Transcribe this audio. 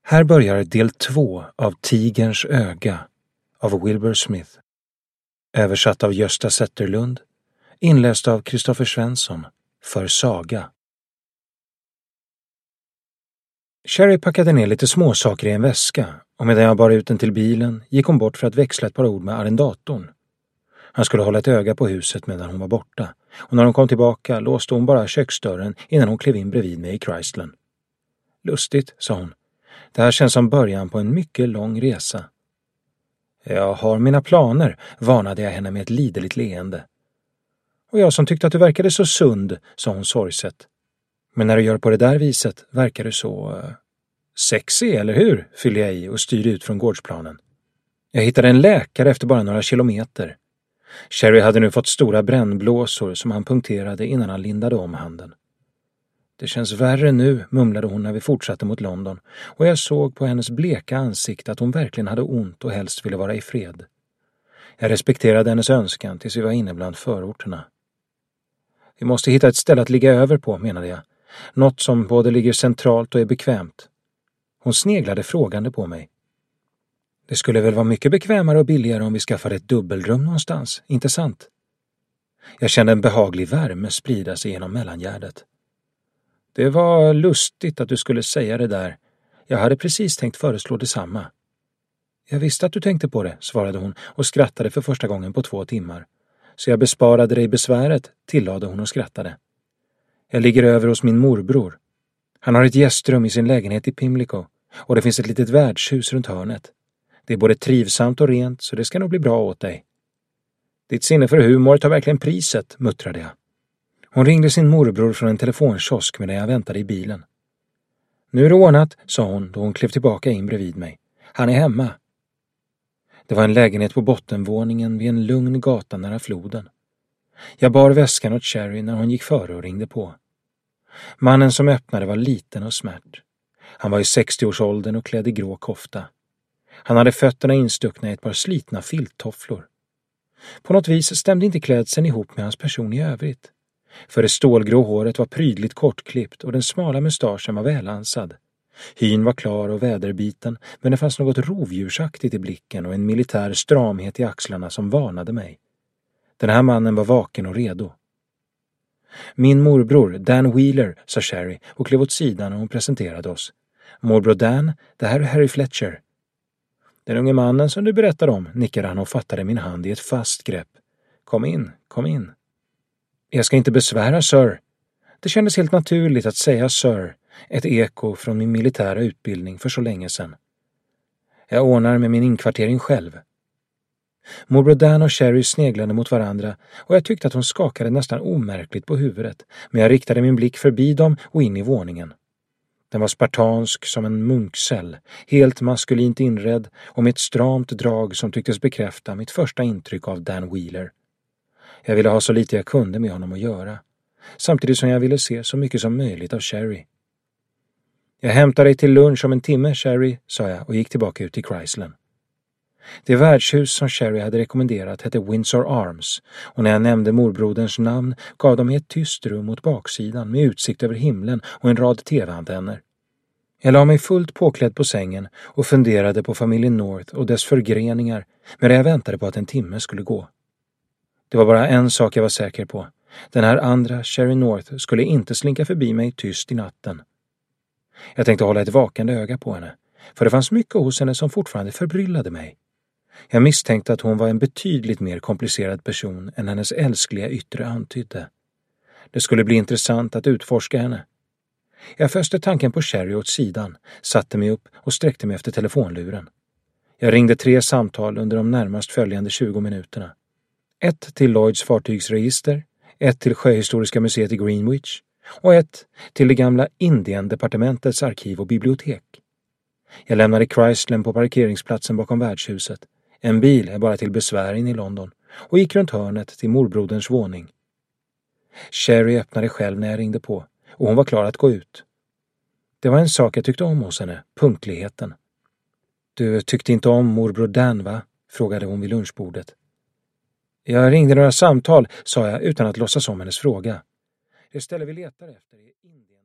Här börjar del 2 av Tigerns öga av Wilbur Smith. Översatt av Gösta Zetterlund. Inläst av Kristoffer Svensson för Saga. Sherry packade ner lite småsaker i en väska och medan jag bar ut den till bilen gick hon bort för att växla ett par ord med arrendatorn. Han skulle hålla ett öga på huset medan hon var borta och när hon kom tillbaka låste hon bara köksdörren innan hon klev in bredvid mig i Chrysler. Lustigt, sa hon. Det här känns som början på en mycket lång resa. Jag har mina planer, varnade jag henne med ett liderligt leende. Och jag som tyckte att du verkade så sund, sa hon sorgset. Men när du gör på det där viset verkar du så... sexy, eller hur? Fyllde jag i och styrde ut från gårdsplanen. Jag hittade en läkare efter bara några kilometer. Sherry hade nu fått stora brännblåsor som han punkterade innan han lindade om handen. Det känns värre nu, mumlade hon när vi fortsatte mot London och jag såg på hennes bleka ansikte att hon verkligen hade ont och helst ville vara i fred. Jag respekterade hennes önskan tills vi var inne bland förorterna. Vi måste hitta ett ställe att ligga över på, menade jag. Något som både ligger centralt och är bekvämt. Hon sneglade frågande på mig. Det skulle väl vara mycket bekvämare och billigare om vi skaffade ett dubbelrum någonstans, inte sant? Jag kände en behaglig värme sprida sig genom mellangärdet. Det var lustigt att du skulle säga det där. Jag hade precis tänkt föreslå detsamma. Jag visste att du tänkte på det, svarade hon och skrattade för första gången på 2 timmar. Så jag besparade dig besväret, tillade hon och skrattade. Jag ligger över hos min morbror. Han har ett gästrum i sin lägenhet i Pimlico och det finns ett litet värdshus runt hörnet. Det är både trivsamt och rent så det ska nog bli bra åt dig. Ditt sinne för humor tar verkligen priset, muttrade jag. Hon ringde sin morbror från en telefonkiosk medan jag väntade i bilen. Nu är det ordnat, sa hon då hon klev tillbaka in bredvid mig. Han är hemma. Det var en lägenhet på bottenvåningen vid en lugn gata nära floden. Jag bar väskan åt Sherry när hon gick före och ringde på. Mannen som öppnade var liten och smärt. Han var i 60-årsåldern och klädd i grå kofta. Han hade fötterna instuckna i ett par slitna filttofflor. På något vis stämde inte klädseln ihop med hans person i övrigt. För det stålgrå håret var prydligt kortklippt och den smala mustaschen var välansad. Hyn var klar och väderbiten, men det fanns något rovdjursaktigt i blicken och en militär stramhet i axlarna som varnade mig. Den här mannen var vaken och redo. Min morbror, Dan Wheeler, sa Sherry och klev åt sidan och hon presenterade oss. Morbror Dan, det här är Harry Fletcher. Den unge mannen som du berättade om, nickade han och fattade min hand i ett fast grepp. Kom in, kom in. Jag ska inte besvära, sir. Det kändes helt naturligt att säga sir, ett eko från min militära utbildning för så länge sedan. Jag ordnar med min inkvartering själv. Morbror Dan och Sherry sneglade mot varandra och jag tyckte att hon skakade nästan omärkligt på huvudet, men jag riktade min blick förbi dem och in i våningen. Den var spartansk som en munkcell, helt maskulint inredd och med ett stramt drag som tycktes bekräfta mitt första intryck av Dan Wheeler. Jag ville ha så lite jag kunde med honom att göra, samtidigt som jag ville se så mycket som möjligt av Sherry. Jag hämtar dig till lunch om en timme, Sherry, sa jag och gick tillbaka ut till Chrysler. Det värdshus som Sherry hade rekommenderat hette Windsor Arms och när jag nämnde morbroderns namn gav de mig ett tyst rum mot baksidan med utsikt över himlen och en rad tv-antenner. Jag la mig fullt påklädd på sängen och funderade på familjen North och dess förgreningar medan jag väntade på att en timme skulle gå. Det var bara en sak jag var säker på. Den här andra, Sherry North, skulle inte slinka förbi mig tyst i natten. Jag tänkte hålla ett vakande öga på henne, för det fanns mycket hos henne som fortfarande förbryllade mig. Jag misstänkte att hon var en betydligt mer komplicerad person än hennes älskliga yttre antydde. Det skulle bli intressant att utforska henne. Jag fäste tanken på Sherry åt sidan, satte mig upp och sträckte mig efter telefonluren. Jag ringde 3 samtal under de närmast följande 20 minuterna. 1 till Lloyds fartygsregister, 1 till Sjöhistoriska museet i Greenwich och 1 till det gamla Indiendepartementets arkiv och bibliotek. Jag lämnade Chrysler på parkeringsplatsen bakom värdshuset. En bil är bara till besvär in i London och gick runt hörnet till morbroderns våning. Sherry öppnade själv när jag ringde på och hon var klar att gå ut. Det var en sak jag tyckte om hos henne, punktligheten. Du tyckte inte om morbror Dan, va? Frågade hon vid lunchbordet. Jag ringde några samtal, sa jag utan att låtsas om hennes fråga. Det ställe vi letar efter är Indien.